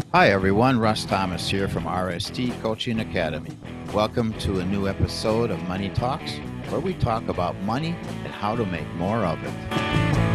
Hi everyone, Russ Thomas here from RST Coaching Academy. Welcome to a new episode of Money Talks, where we talk about money and how to make more of it.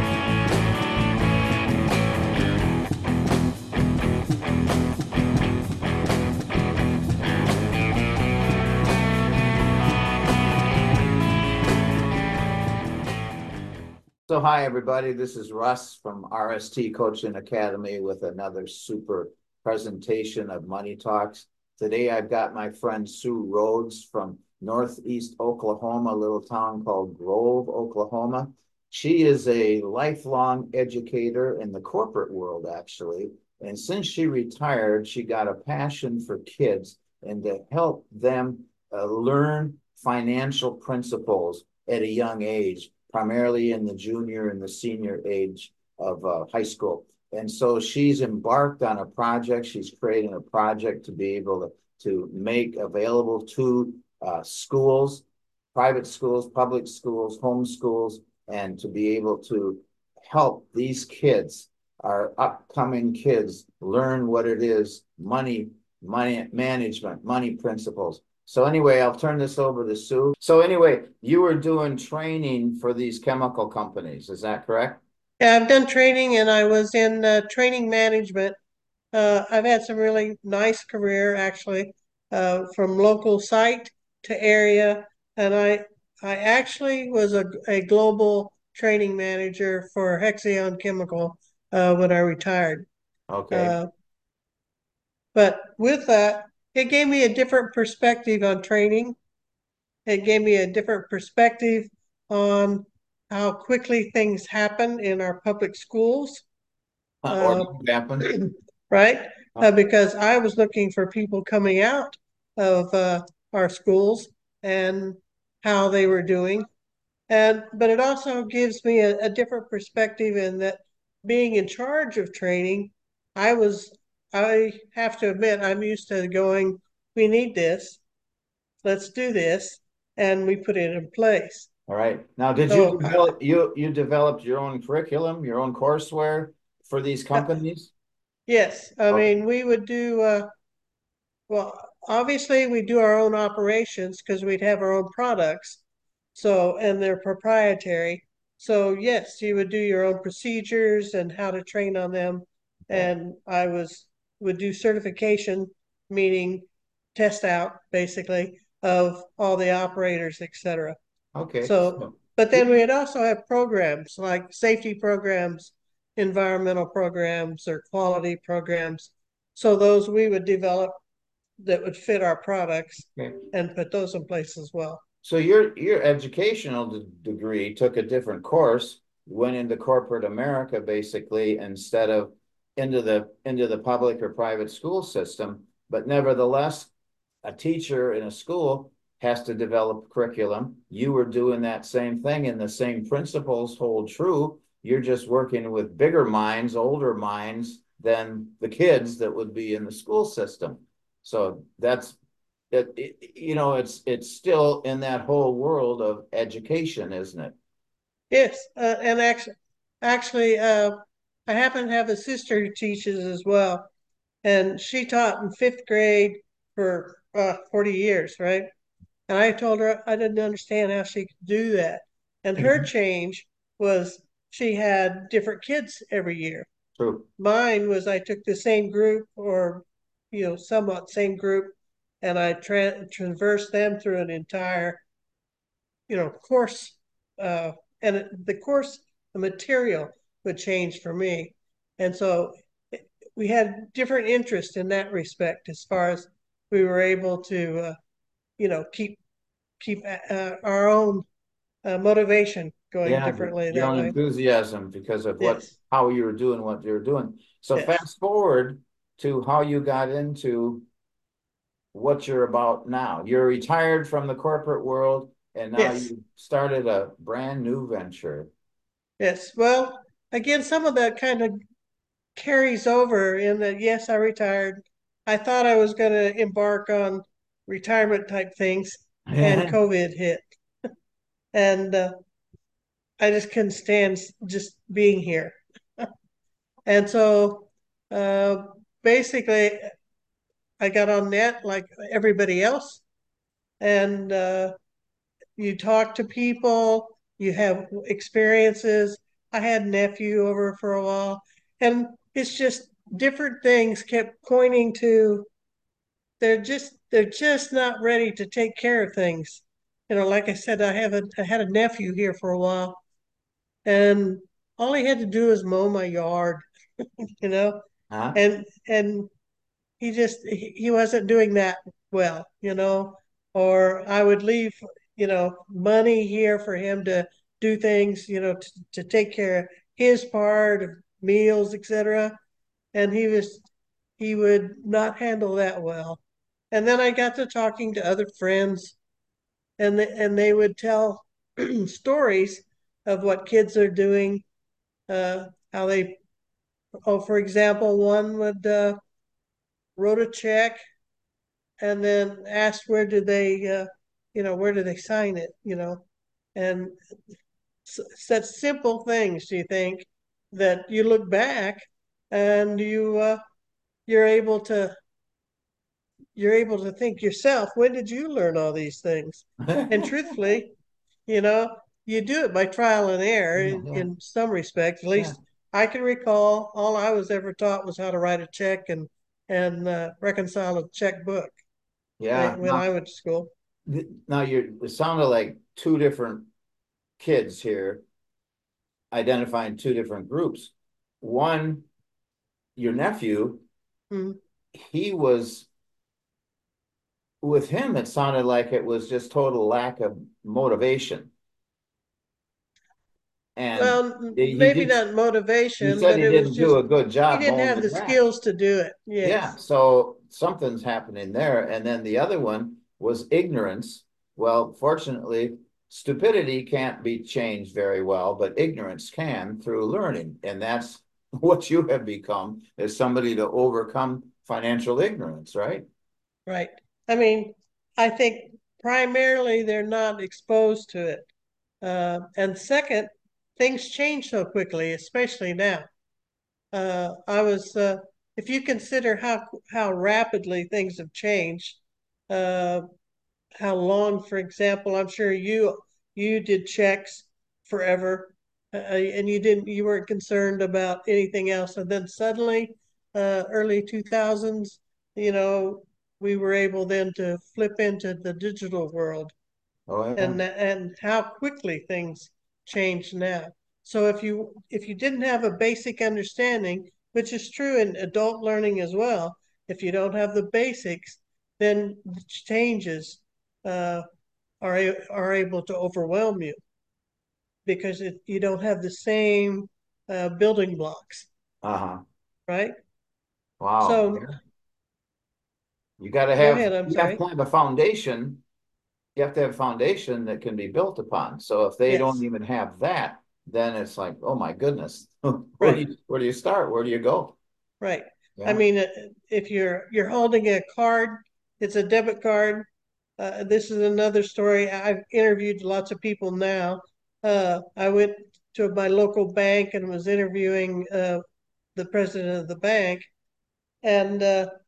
So, hi everybody, this is Russ from RST Coaching Academy with another super presentation of Money Talks. Today I've got my friend Sue Rhodes from Northeast Oklahoma, a little town called Grove, Oklahoma. She is a lifelong educator in the corporate world, actually. And since she retired, she got a passion for kids and to help them learn financial principles at a young age, primarily in the junior and the senior age of high school. And so she's embarked on a project. She's creating a project to be able to make available to schools, private schools, public schools, home schools, and to be able to help these kids, our upcoming kids, learn what it is, money management, money principles. So anyway, I'll turn this over to Sue. So anyway, you were doing training for these chemical companies, is that correct? Yeah, I've done training and I was in training management. I've had some really nice career actually, from local site to area. And I actually was a global training manager for Hexion Chemical when I retired. Okay. Uh, but with that, it gave me a different perspective on training. It gave me a different perspective on how quickly things happen in our public schools. Or Uh, happen. right? Because I was looking for people coming out of our schools and how they were doing. But it also gives me a different perspective in that being in charge of training, I was, I have to admit, I'm used to going, we need this, let's do this, and we put it in place. All right. Now, did you So, develop you developed your own curriculum, your own courseware for these companies? yes, I Okay. mean, we would do, well, obviously we do our own operations because we'd have our own products. So, and they're proprietary. So yes, you would do your own procedures and how to train on them. Okay. And would do certification, meaning test out basically of all the operators, etc. Okay. So, So, but then we'd also have programs like safety programs, environmental programs, or quality programs. So those we would develop that would fit our products okay. and put those in place as well. So your educational degree took a different course, went into corporate America basically instead of into the public or private school system. But nevertheless, a teacher in a school has to develop curriculum. You were doing that same thing, and the same principles hold true. You're just working with bigger minds, older minds than the kids that would be in the school system. So that's it's still in that whole world of education, isn't it? Yes, and actually, I happen to have a sister who teaches as well, and she taught in fifth grade for 40 years, right? And I told her I didn't understand how she could do that. And her change was she had different kids every year. True. Mine was I took the same group or, somewhat same group, and I traversed them through an entire, course, uh, and the course, the material would change for me. And so we had different interest in that respect as far as we were able to, keep our own motivation going Yeah, differently your that own way. enthusiasm because of Yes, how you were doing what you were doing. So yes, fast forward to how you got into what you're about now. You're retired from the corporate world and now yes, you started a brand new venture. yes. Well, again, some of that kind of carries over in that, yes, I retired. I thought I was going to embark on retirement type things, and COVID hit. And I just couldn't stand just being here. And so uh, basically I got on net like everybody else, and you talk to people, you have experiences. I had a nephew over for a while, and it's just different things kept pointing to they're just not ready to take care of things. Like I said, I had a nephew here for a while, and all he had to do was mow my yard, you know, Huh? and he wasn't doing that well, or I would leave, money here for him to do things, to take care of his part of meals, etc. And he would not handle that well. And then I got to talking to other friends, and they would tell stories of what kids are doing, how they, oh, for example, one would wrote a check and then asked where do they sign it, and such simple things. Do you think that you look back and you're able to you're able to think yourself, when did you learn all these things? And truthfully, you know, you do it by trial and error Yeah, yeah, in some respects. At yeah. least I can recall all I was ever taught was how to write a check and reconcile a checkbook Yeah. when I went to school. Now it sounded like two different kids here identifying two different groups. One, your nephew, Mm. he was with him, it sounded like it was just total lack of motivation. And Well, he maybe did, not he motivation, said but he it was didn't do just a good he job didn't mowing have the the grass. skills to do it. Yeah, Yes, so something's happening there. And then the other one was ignorance. Well, fortunately, stupidity can't be changed very well, but ignorance can through learning. And that's what you have become, is somebody to overcome financial ignorance, right? right. I mean, I think primarily they're not exposed to it. And second, things change so quickly, especially now. I was, if you consider how rapidly things have changed, uh, how long, for example, I'm sure you did checks forever, and you weren't concerned about anything else, and then suddenly, early 2000s, you know, we were able then to flip into the digital world, Oh, yeah. and how quickly things change now. So if you didn't have a basic understanding, which is true in adult learning as well, if you don't have the basics, then the changes uh, are able to overwhelm you because you don't have the same building blocks, Uh-huh. right? Wow. So Yeah. You got to go have, ahead. I'm you have sorry. to have a foundation. You have to have a foundation that can be built upon. So if they don't Yes, even have that, then it's like, oh my goodness, right, where do you start? Where do you go? right. I Yeah. mean, if you're holding a card, it's a debit card. This is another story. I've interviewed lots of people now. I went to my local bank and was interviewing the president of the bank, and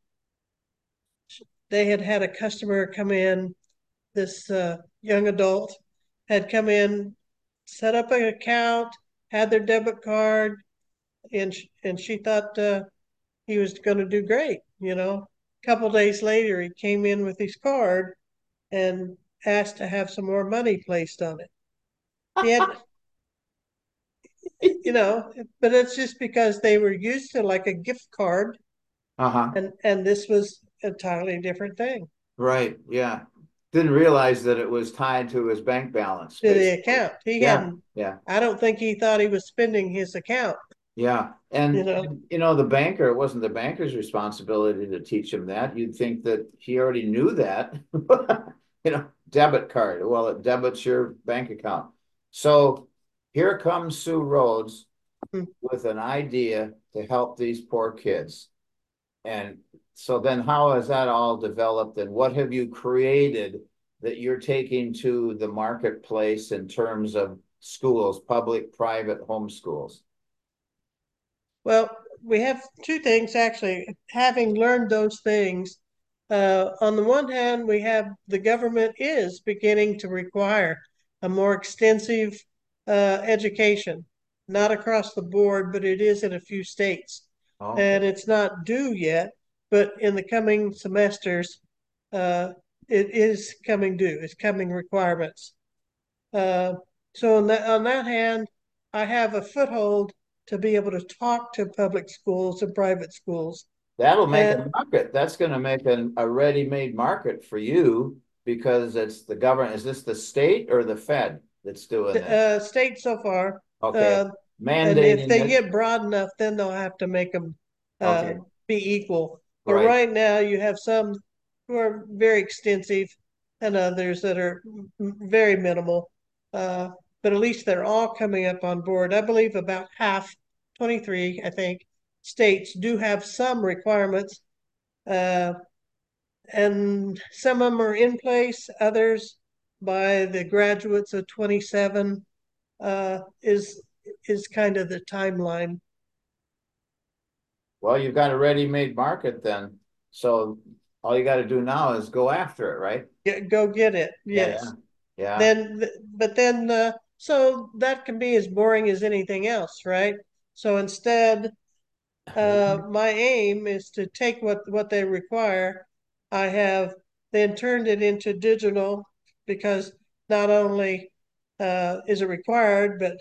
they had had a customer come in. This young adult had come in, set up an account, had their debit card, and she thought he was going to do great. A couple days later, he came in with his card and asked to have some more money placed on it. He had, but it's just because they were used to like a gift card, Uh-huh. and this was a entirely different thing Right. Yeah. Didn't realize that it was tied to his bank balance, to the basically. account. He Yeah. hadn't. Yeah. I don't think he thought he was spending his account. Yeah. You And, know, the banker, it wasn't the banker's responsibility to teach him that. You'd think that he already knew that. Debit card. Well, it debits your bank account. So here comes Sue Rhodes mm. with an idea to help these poor kids. And so then how has that all developed and what have you created that you're taking to the marketplace in terms of schools, public, private, homeschools? Well, we have two things actually. Having learned those things, on the one hand, we have the government is beginning to require a more extensive education, not across the board, but it is in a few states. Okay. And it's not due yet, but in the coming semesters, uh, it is coming due. It's coming requirements. Uh, so on that hand, I have a foothold to be able to talk to public schools and private schools. That'll make And a market. That's going to make a ready-made market for you because it's the government. Is this the state or the Fed that's doing this? state so far. Okay. Uh, and if Mandating they it. get broad enough, then they'll have to make them Okay. be equal. But Right. right now, you have some who are very extensive and others that are very minimal. Uh, but at least they're all coming up on board. I believe about half, 23, I think, states do have some requirements. Uh, and some of them are in place, others by the graduates of 27 uh, is is kind of the timeline. Well, you've got a ready-made market then. So all you got to do now is go after it, right? Go get it. Yeah, yeah. Yes. Yeah. But then, so that can be as boring as anything else, right? So instead, my aim is to take what they require. I have then turned it into digital because not only is it required, but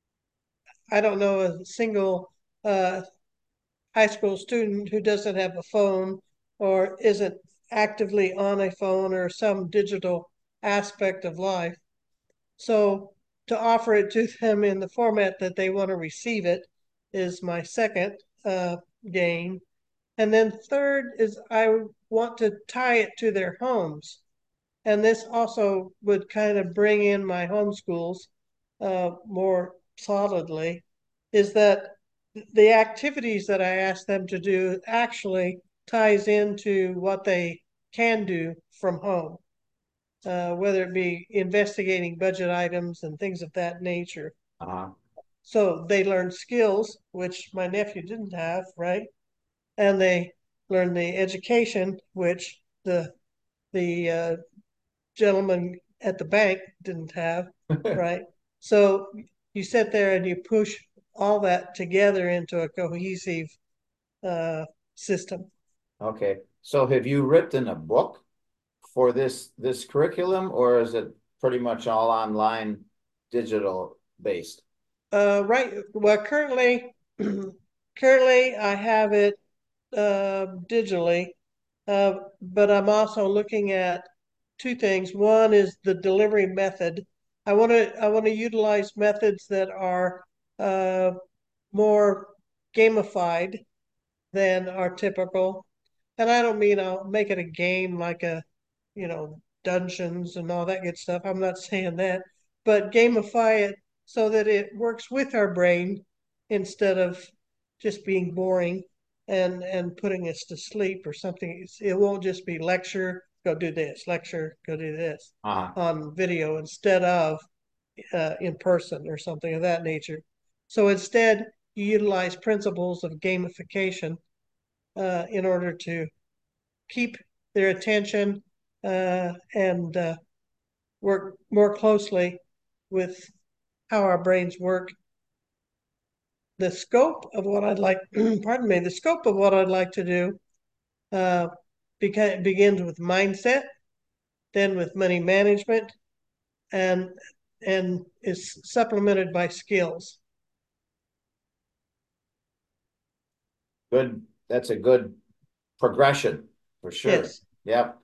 I don't know a single uh, high school student who doesn't have a phone or isn't actively on a phone or some digital aspect of life. So to offer it to them in the format that they want to receive it is my second gain. And then third is I want to tie it to their homes. And this also would kind of bring in my homeschools more solidly, is that the activities that I ask them to do actually ties into what they can do from home, whether it be investigating budget items and things of that nature. Uh-huh. So they learn skills, which my nephew didn't have, right? And they learn the education, which the gentleman at the bank didn't have, right? So you sit there and you push all that together into a cohesive uh, system. Okay. So have you written a book for this curriculum, or is it pretty much all online, digital based? Right. Well, currently I have it digitally, but I'm also looking at two things. One is the delivery method. I want to utilize methods that are uh, more gamified than are typical. And I don't mean I'll make it a game like dungeons and all that good stuff. I'm not saying that, but gamify it so that it works with our brain instead of just being boring and putting us to sleep or something. It won't just be lecture, go do this, lecture, go do this Uh-huh. on video instead of in person or something of that nature. So instead, you utilize principles of gamification in order to keep their attention and work more closely with how our brains work. The scope of what I'd like, pardon me, the scope of what I'd like to do uh, begins with mindset, then with money management, and and is supplemented by skills. Good. That's a good progression for sure. Yes, Yep.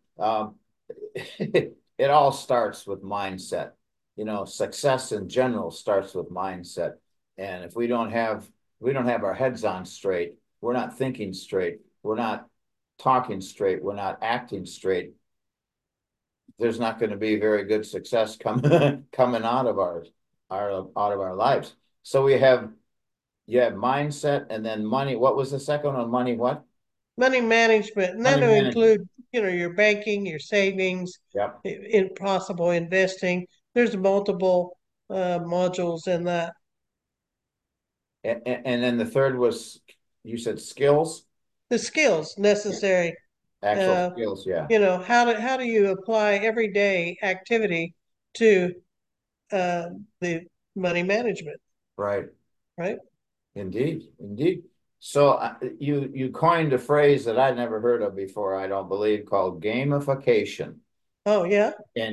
It all starts with mindset. Success in general starts with mindset. And if we don't have our heads on straight, we're not thinking straight, we're not talking straight, we're not acting straight, there's not going to be very good success coming out of our lives. So you have mindset and then money. What was the second one? Money what? money management, and Money that'll management. include your banking, your savings, Yep. in possible investing. There's multiple modules in that. And then the third was you said skills, the skills necessary. actual Uh, skills, yeah, how do you apply everyday activity to the money management, right. right? Indeed, indeed. So you coined a phrase that I'd never heard of before, I don't believe, called gamification. Oh yeah. And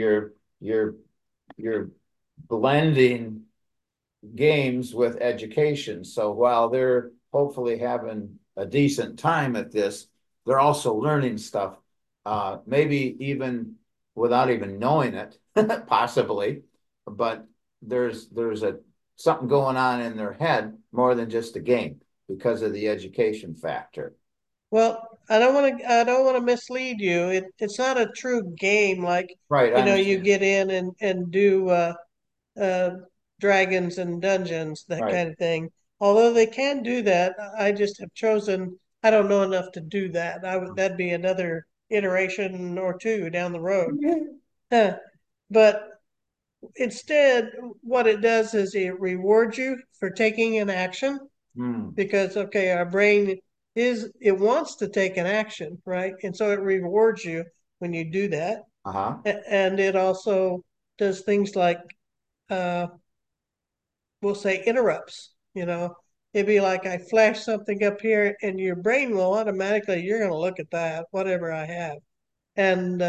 you're blending games with education. So while they're hopefully having a decent time at this, they're also learning stuff, maybe even without even knowing it, possibly. But there's a something going on in their head more than just a game because of the education factor. Well, I don't want to mislead you. It's not a true game like, Right, I you understand. get in and do uh, dragons and dungeons, that Right. kind of thing. Although they can do that, I just have chosen, I don't know enough to do that. That'd be another iteration or two down the road. Huh. But instead, what it does is it rewards you for taking an action Hmm. because, okay, our brain it wants to take an action, right? And so it rewards you when you do that. Uh-huh. And it also does things like, uh, we'll say interrupts, it'd be like I flash something up here and your brain will automatically, you're going to look at that, whatever I have. And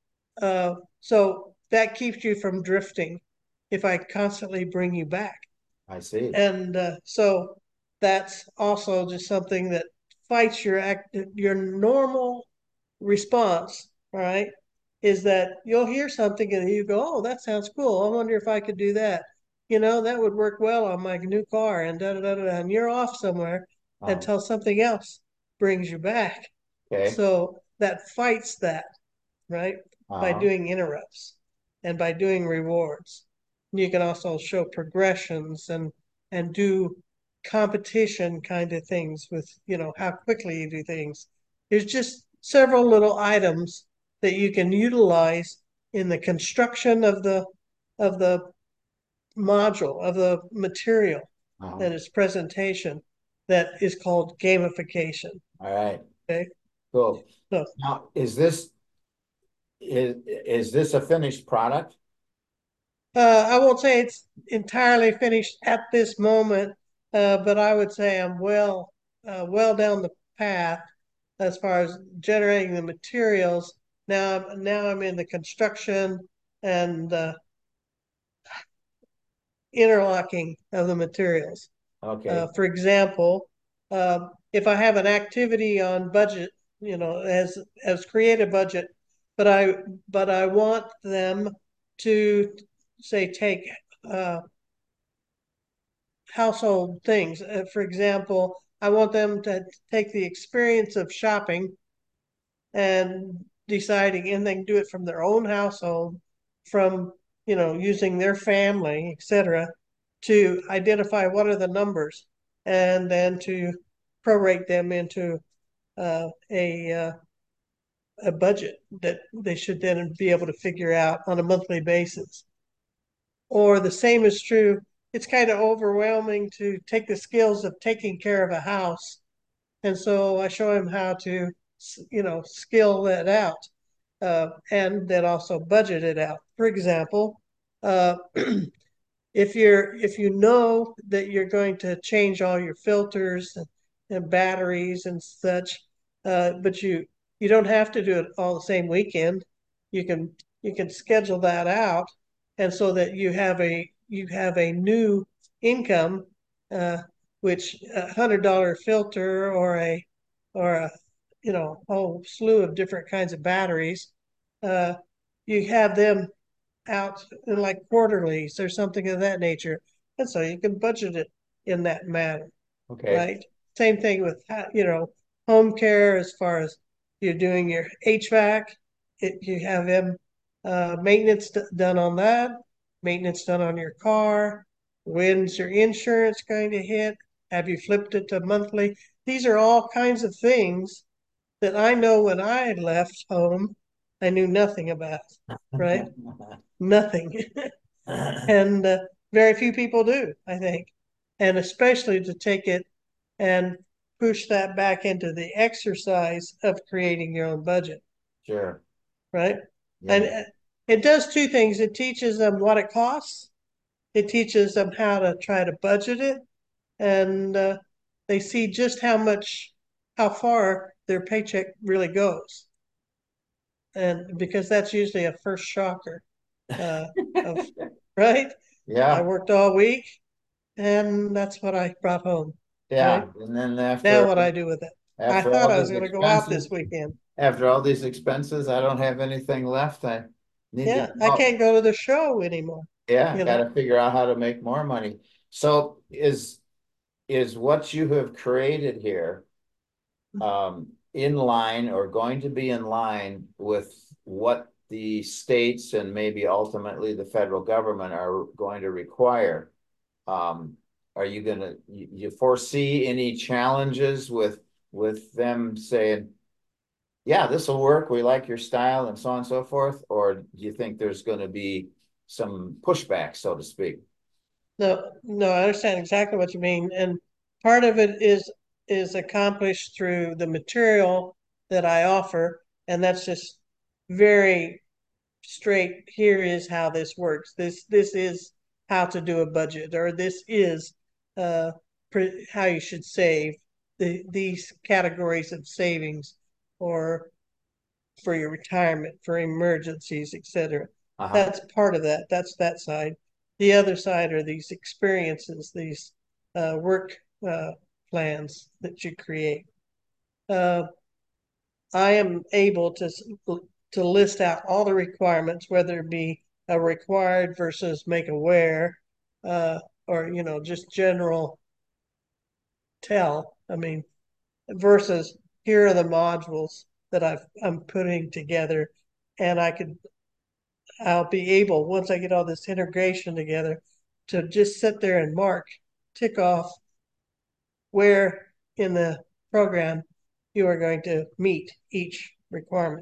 so that keeps you from drifting if I constantly bring you back. I see. And so that's also just something that fights your normal response, all right? Is that you'll hear something and you go, oh, that sounds cool. I wonder if I could do that. That would work well on my new car, and da da da da. And you're off somewhere Um, until something else brings you back. okay. So that fights that, right? By Uh-huh. doing interrupts and by doing rewards. You can also show progressions and do competition kind of things with, how quickly you do things. There's just several little items that you can utilize in the construction of the module, of the material Uh-huh. that is presentation, that is called gamification. All right. Okay. Cool. So Now, is this a finished product? I won't say it's entirely finished at this moment, but I would say I'm well down the path as far as generating the materials. Now I'm in the construction and interlocking of the materials. Okay. For example, if I have an activity on budget, as create a budget, but I want them to say take uh, household things. For example, I want them to take the experience of shopping and deciding, and they can do it from their own household, from using their family, etc., to identify what are the numbers, and then to prorate them into a budget that they should then be able to figure out on a monthly basis. Or the same is true. It's kind of overwhelming to take the skills of taking care of a house. And so I show him how to, skill that out, and then also budget it out. For example, if you know that you're going to change all your filters and batteries and such, but you don't have to do it all the same weekend. You can schedule that out, and so that you have a new income, uh, which $100 filter or a whole slew of different kinds of batteries, uh, you have them out in like quarterlies or something of that nature. And so you can budget it in that manner, Okay. right? Same thing with, home care as far as you're doing your HVAC, you have them maintenance done on that, maintenance done on your car. When's your insurance going to hit? Have you flipped it to monthly? These are all kinds of things that I know when I left home, I knew nothing about, right? Nothing. And very few people do, I think. And especially to take it and push that back into the exercise of creating your own budget, Sure. right? Yeah. And it does two things. It teaches them what it costs. It teaches them how to try to budget it, and they see just how far their paycheck really goes. And because that's usually a first shocker uh, of, right? I Yeah. worked all week, and that's what I brought home, right? Yeah. And then Now what I do with it. I after thought all I was these going to go out expenses, this weekend. after all these expenses, I don't have anything left. I need to Yeah, go I out. can't go to the show anymore, Yeah, you got know. to figure out how to make more money. So is what you have created here in line or going to be in line with what the states and maybe ultimately the federal government are going to require? Um, are you gonna you foresee any challenges with them saying, yeah, this will work, we like your style and so on and so forth? Or do you think there's going to be some pushback, so to speak? No, no, I understand exactly what you mean, and part of it is accomplished through the material that I offer, and that's just very straight. Here is how this works. This is how to do a budget, or this is uh, how you should save these categories of savings, or for your retirement, for emergencies, etc. Uh-huh. That's part of that. That's that side. The other side are these experiences, these work plans that you create. Uh, I am able to list out all the requirements, whether it be a required versus make aware, or just general tell. I mean, versus here are the modules that I'm putting together, and I'll be able, once I get all this integration together, to just sit there and tick off where in the program you are going to meet each requirement.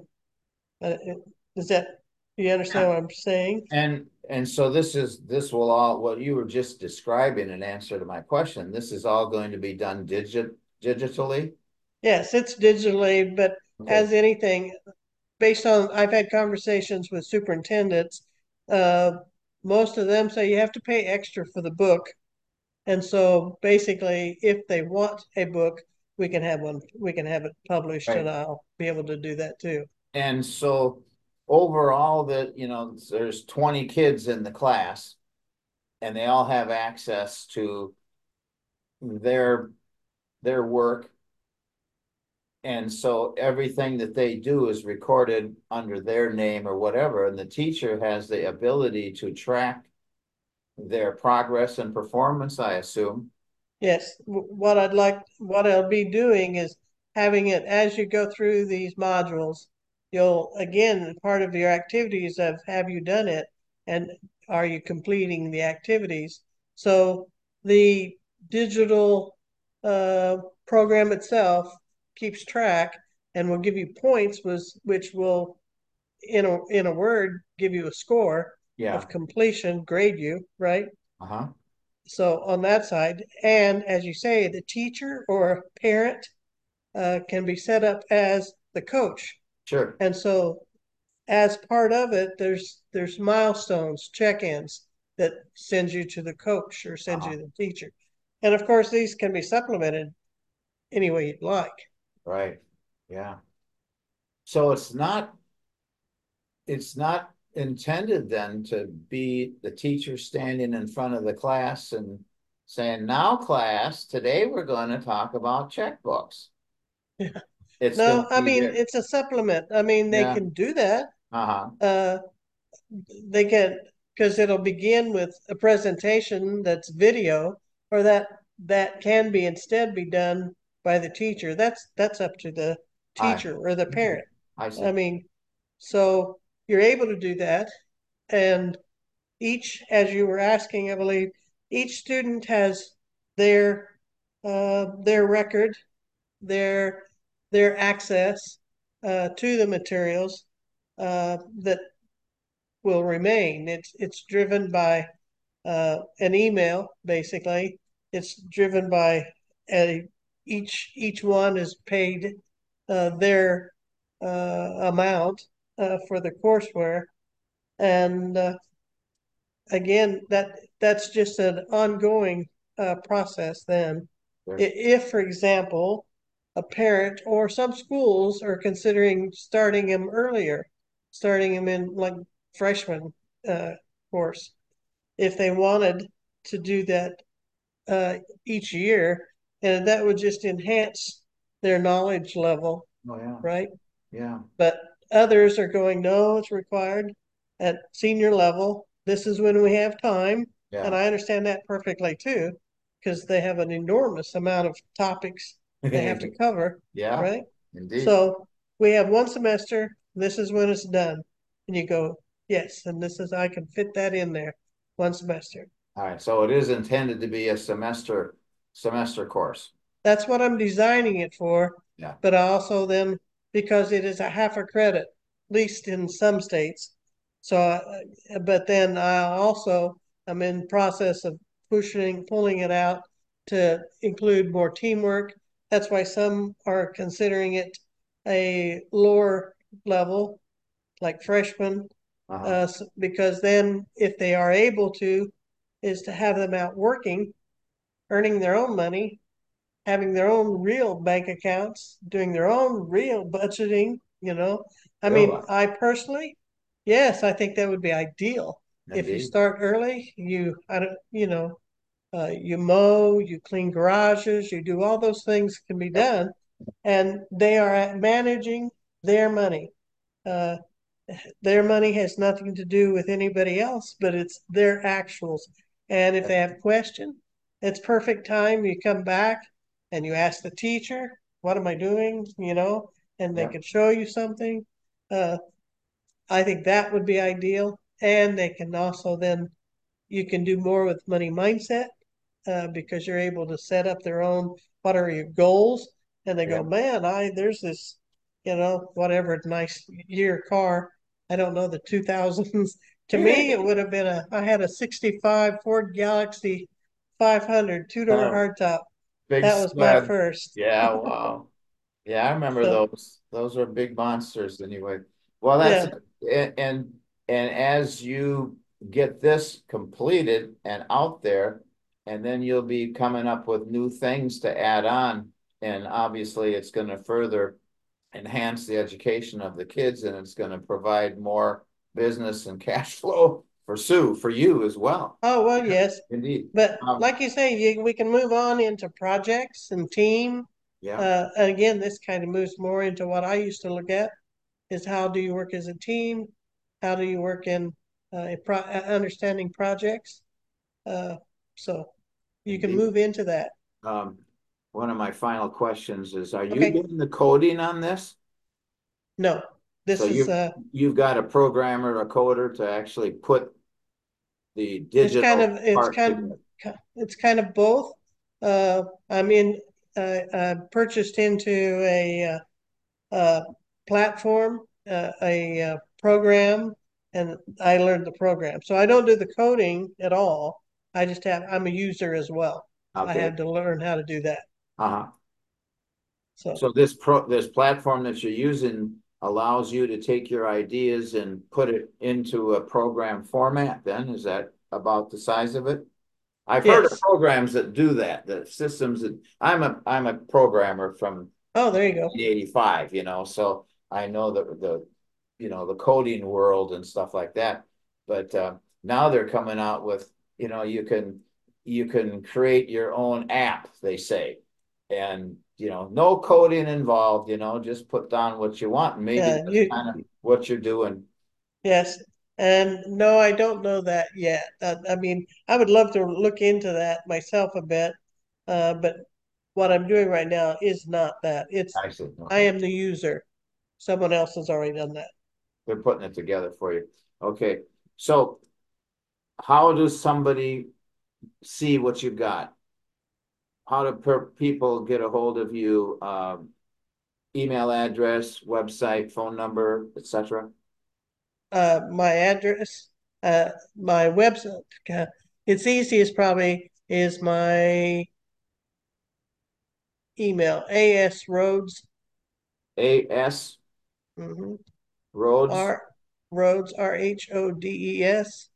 Does that, do you understand Yeah. what I'm saying? And so this will all what you were just describing in answer to my question. This is all going to be done digitally. Yes, it's digitally, but Okay. as anything, based on, I've had conversations with superintendents, uh, most of them say you have to pay extra for the book. And so basically, if they want a book, we can have it published, Right. and I'll be able to do that too. And so overall that, there's 20 kids in the class and they all have access to their their work. And so everything that they do is recorded under their name or whatever. And the teacher has the ability to track their progress and performance, I assume. Yes, what I'll be doing is having it as you go through these modules. You'll, again, part of your activities of have you done it and are you completing the activities? So the digital program itself keeps track and will give you points, which will, in a word, give you a score Yeah. of completion, grade you, right? Uh-huh. So on that side, and as you say, the teacher or parent can be set up as the coach. Sure. And so as part of it, there's milestones, check-ins that sends you to the coach or sends you Uh-huh. to the teacher. And of course, these can be supplemented any way you'd like. Right. Yeah. So it's not intended then to be the teacher standing in front of the class and saying, now class, today we're going to talk about checkbooks. It's going No, to I be mean there. it's a supplement. I mean they Yeah. can do that. Uh-huh. Uh, they can, because it'll begin with a presentation that's video, or that can be instead be done by the teacher. That's up to the I teacher or the okay. parent. I I see. mean, so you're able to do that, and each, as you were asking, I believe, each student has their their record, their their access to the materials that will remain. It's driven by an email, basically. It's driven by a each one is paid their amount for the courseware. And again, that's just an ongoing process then. Sure. If, for example, a parent or some schools are considering starting him earlier, starting him in like freshman uh, course, if they wanted to do that uh, each year, and that would just enhance their knowledge level, Oh, yeah, right? yeah, But others are going, no, it's required at senior level. This is when we have time. And yeah. I understand that perfectly too, because they have an enormous amount of topics they have to cover, Yeah, right? indeed. So we have one semester, this is when it's done. And you go, yes, and this is, I can fit that in there, one semester. All right, so it is intended to be a semester course. That's what I'm designing it for. Yeah, But I also then, because it is a half a credit, at least in some states. So, but then I also am in process of pulling it out to include more teamwork. That's why some are considering it a lower level, like freshmen, uh-huh, because then if they are able to, is to have them out working, earning their own money, having their own real bank accounts, doing their own real budgeting, you know. I mean, really, I personally, yes, I think that would be ideal. If you indeed. start early, I don't, you mow, you clean garages, you do all those things can be Yep. done, and they are at managing their money. Uh, their money has nothing to do with anybody else, but it's their actuals. And if they have questions, it's perfect time. You come back and you ask the teacher, what am I doing? And they Yep. can show you something. Uh, I think that would be ideal. And they can also then, you can do more with money mindset because you're able to set up their own, what are your goals? And they go, Yep. man, there's this, whatever nice year car. I don't know the 2000s. To me, it would have been I had a 65 Ford Galaxy 500 two-door Uh, hardtop. big That was my sled. first. Yeah, wow. Yeah, I remember So, those. Those are big monsters anyway. Well, that's yeah, and as you get this completed and out there, and then you'll be coming up with new things to add on. And obviously it's going to further enhance the education of the kids and it's going to provide more business and cash flow for Sue, for you as well. oh, well, yes. Indeed. But like you say, we can move on into projects and team. Yeah. And again, this kind of moves more into what I used to look at is how do you work as a team? How do you work in understanding projects? Uh, so you can Indeed. move into that. Um, one of my final questions is, are you Okay. doing the coding on this? No, So this is you've got a programmer, a coder to actually put the it's kind digital of it's part kind together. it's kind of both. I mean, I purchased into a platform, a program, and I learned the program. So I don't do the coding at all. I'm a user as well. So I Okay. had to learn how to do that. Uh-huh. So So this platform that you're using allows you to take your ideas and put it into a program format then? Is that about the size of it? I've heard of yes. programs that do that, the systems that I'm a programmer from Oh, there you go. 1985, so I know the coding world and stuff like that. But now they're coming out with, you can create your own app, they say. And no coding involved, just put down what you want. And maybe Yeah, that's kind of what you're doing. yes. And no, I don't know that yet. I mean, I would love to look into that myself a bit, but what I'm doing right now is not that. I see. I Okay. am the user. Someone else has already done that. They're putting it together for you. Okay. So how does somebody see what you've got? How do people get a hold of you? Email address, website, phone number, etc. My address, my website. It's easiest probably is my email, asrhodes, A.S. mhm, Rhodes. R Rhodes, RHODES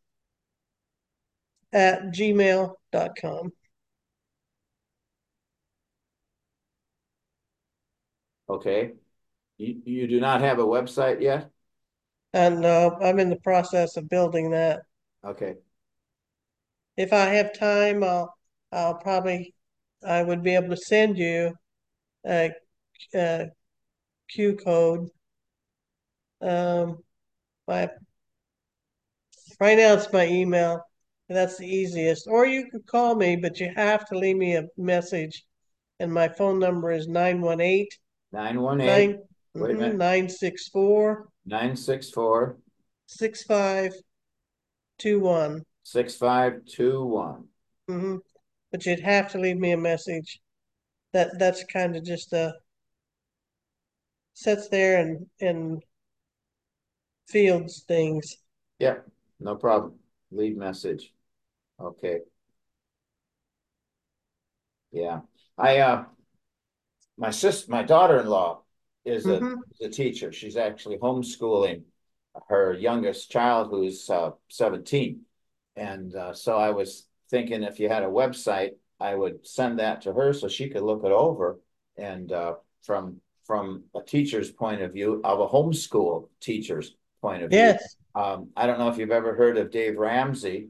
at gmail.com. Okay. You do not have a website yet? And I'm in the process of building that. Okay. If I have time, I'll probably I would be able to send you a Q code. My right now it's my email. That's the easiest. Or you could call me, but you have to leave me a message. And my phone number is 918 918. 9 Wait a minute. 964 964 6521. 6521. Mm-hmm. But you'd have to leave me a message. That's kind of just sits there and fields things. Yep, no problem. Leave message. Okay. Yeah. I my daughter-in-law is Mm-hmm. a teacher. She's actually homeschooling her youngest child who's 17. And so I was thinking if you had a website, I would send that to her so she could look it over. And from a teacher's point of view, of a homeschool teacher's point of view, Yes. I don't know if you've ever heard of Dave Ramsey,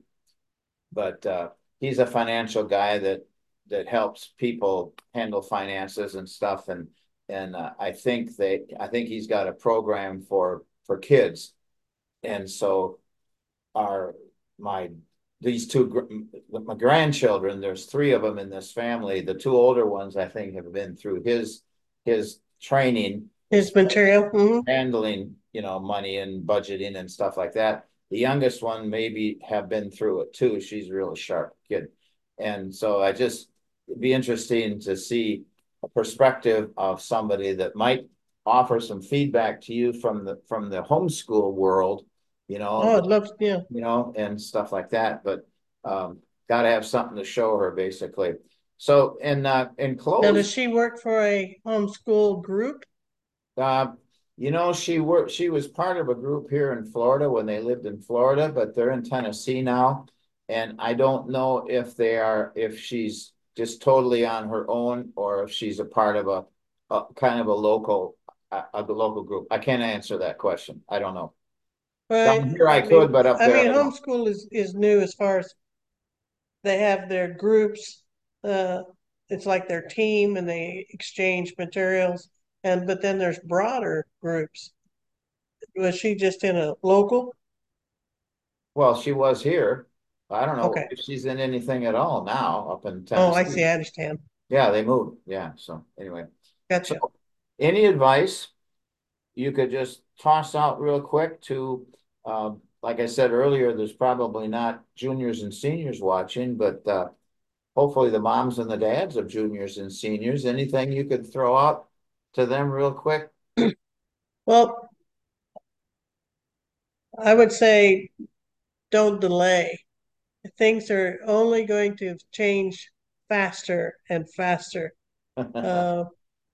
but he's a financial guy that helps people handle finances and stuff. And I think he's got a program for kids. And so our my these my grandchildren, there's three of them in this family. The two older ones I think have been through his training as His material. Mm-hmm. handling, money and budgeting and stuff like that. The youngest one maybe have been through it too. She's a really sharp kid. And so it'd be interesting to see a perspective of somebody that might offer some feedback to you from the homeschool world, Oh, I'd love to, yeah. and stuff like that. But got to have something to show her basically. So in Now, does close, she work for a homeschool group? uh, she was part of a group here in Florida when they lived in Florida, but they're in Tennessee now. And I don't know if she's just totally on her own or if she's a part of a kind of a local group. I can't answer that question. I don't know. Right. Down here I I mean, could, but up I there mean, I don't. homeschool is new as far as they have their groups. Uh, it's like their team and they exchange materials. And but then there's broader groups. Was she just in a local? Well, she was here. I don't know Okay. if she's in anything at all now up in Oh, I see. Tennessee. I understand. Yeah, they moved. Yeah. So anyway, so Gotcha. any advice you could just toss out real quick to, like I said earlier, there's probably not juniors and seniors watching, but hopefully the moms and the dads of juniors and seniors, anything you could throw out to them real quick? Well, I would say don't delay. Things are only going to change faster and faster. Uh,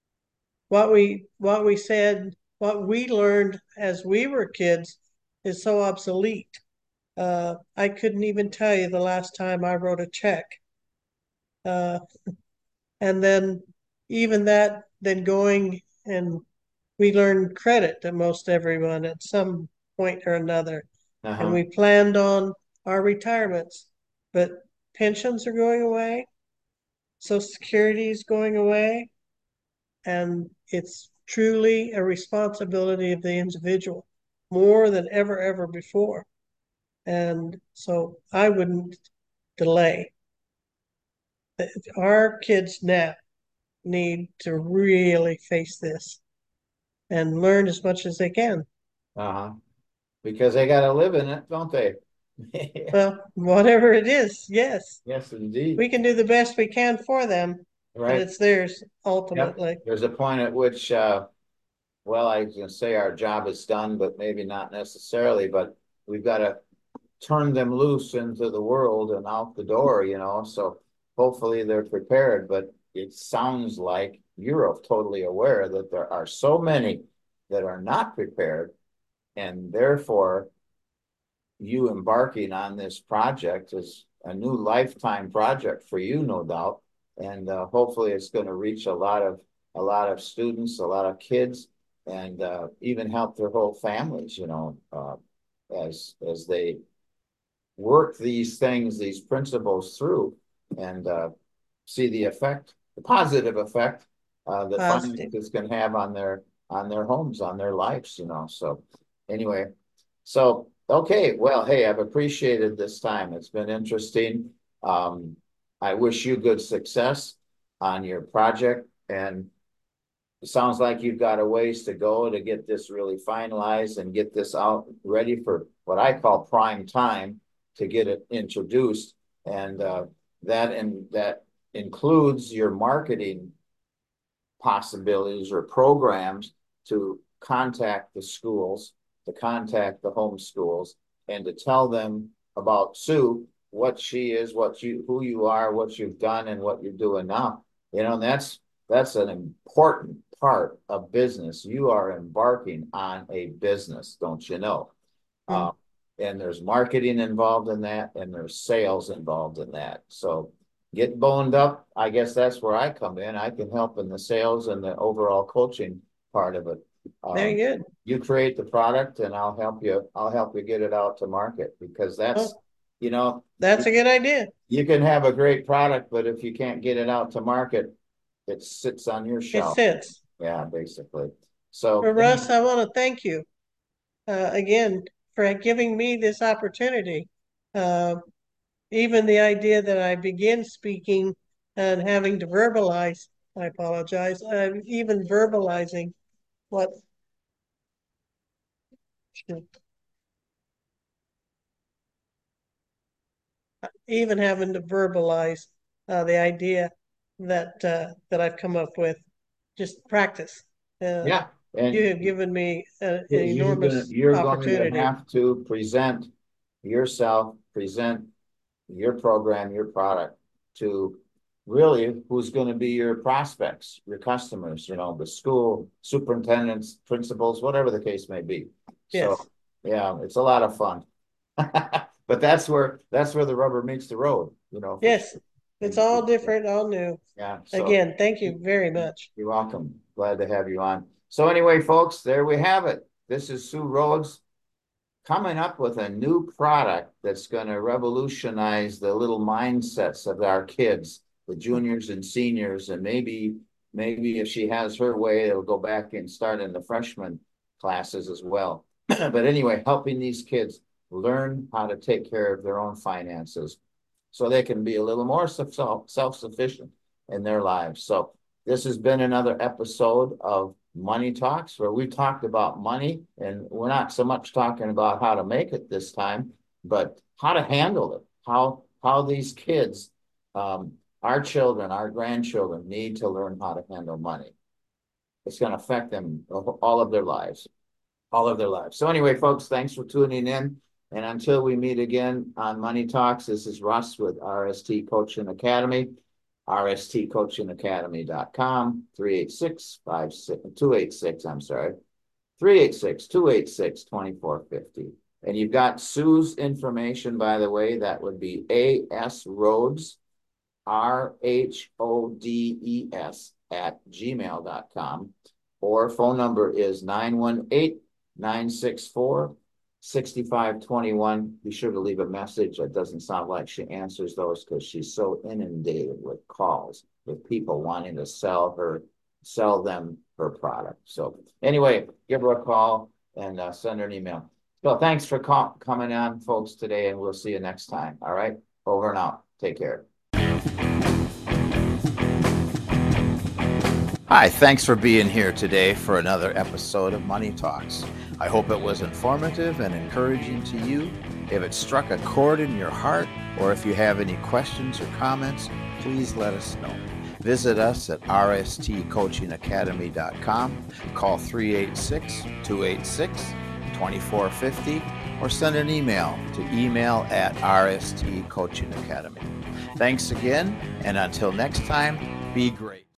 what we learned as we were kids is so obsolete. I couldn't even tell you the last time I wrote a check. Uh, and then even that, then going and we learned credit to most everyone at some point or another. And Uh-huh. we planned on our retirements, but pensions are going away, Social Security is going away, and it's truly a responsibility of the individual more than ever before. And so I wouldn't delay. Our kids now need to really face this and learn as much as they can. Uh-huh. Because they got to live in it, don't they? Well, whatever it is, yes, Yes, indeed. we can do the best we can for them, but Right. it's theirs Yep. ultimately. There's a point at which, well, I was going to say our job is done, but maybe not necessarily, but we've got to turn them loose into the world and out the door, so hopefully they're prepared. But it sounds like you're totally aware that there are so many that are not prepared, and therefore you embarking on this project is a new lifetime project for you, no doubt. And hopefully it's going to reach a lot of students, a lot of kids, and even help their whole families, as they work these things, these principles through, and see the effect, the positive effect that finances can have on their homes, on their lives, So anyway, so okay, well, hey, I've appreciated this time. It's been interesting. I wish you good success on your project, and it sounds like you've got a ways to go to get this really finalized and get this out ready for what I call prime time to get it introduced. And that includes your marketing possibilities or programs to contact the schools, to contact the home schools, and to tell them about Sue, what she is, who you are, what you've done, and what you're doing now. And that's an important part of business. You are embarking on a business, don't you know? Mm. And there's marketing involved in that, and there's sales involved in that. So get boned up. I guess that's where I come in. I can help in the sales and the overall coaching part of it. Very good. You create the product, and I'll help you. I'll help you get it out to market, because that's a good idea. You can have a great product, but if you can't get it out to market, it sits on your shelf. It sits. Yeah, basically. So, well, Russ, I want to thank you again for giving me this opportunity. Even the idea that I begin speaking and having to verbalize, I apologize, I'm even verbalizing what even having to verbalize the idea that I've come up with. Just practice. Yeah, and you have given me an enormous you're opportunity. going to have to present yourself, present your program, your product to really who's going to be your prospects, your customers, the school superintendents, principals, whatever the case may be. Yes. So yeah, it's a lot of fun. But that's where the rubber meets the road, Yes. Sure. It's all different, all new. Yeah. So, again, thank you very much. You're welcome. Glad to have you on. So anyway, folks, there we have it. This is Sue Rhodes coming up with a new product that's going to revolutionize the little mindsets of our kids, the juniors and seniors, and maybe if she has her way, it'll go back and start in the freshman classes as well. But anyway, helping these kids learn how to take care of their own finances so they can be a little more self-sufficient in their lives. So this has been another episode of Money Talks, where we talked about money, and we're not so much talking about how to make it this time, but how to handle it, how these kids, our children, our grandchildren need to learn how to handle money. It's going to affect them all of their lives. So anyway, folks, thanks for tuning in. And until we meet again on Money Talks, this is Russ with RST Coaching Academy, rstcoachingacademy.com, 386-286-2450. And you've got Sue's information, by the way. That would be A.S. Rhodes, RHODES @gmail.com. Or phone number is 918-964-6521. Be sure to leave a message. It doesn't sound like she answers those because she's so inundated with calls with people wanting to sell them her product. So anyway, give her a call and send her an email. So thanks for coming on, folks, today, and we'll see you next time. All right, over and out. Take care. Hi, thanks for being here today for another episode of Money Talks. I hope it was informative and encouraging to you. If it struck a chord in your heart, or if you have any questions or comments, please let us know. Visit us at rstcoachingacademy.com, call 386-286-2450, or send an email to email@rstcoachingacademy. Thanks again, and until next time, be great.